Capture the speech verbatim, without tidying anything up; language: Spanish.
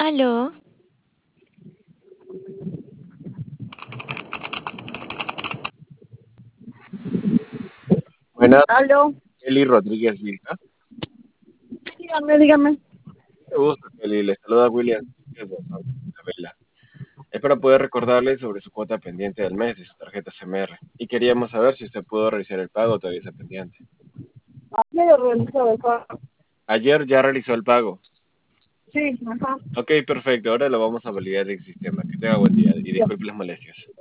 Aló, Buenas, Aló, Kelly Rodríguez Villa. dígame, dígame. Mucho gusto, Kelly. Le saluda William Sánchez de Banco Isabela. Es para poder recordarle sobre su cuota pendiente del mes de su tarjeta C M R. Y queríamos saber si usted pudo realizar el pago o todavía está pendiente. Aquí lo realizo de forma. Ayer ya realizó el pago. Sí, ajá. Ok, perfecto. Ahora lo vamos a validar en el sistema. Que tenga buen día y Ya. disculpe las molestias.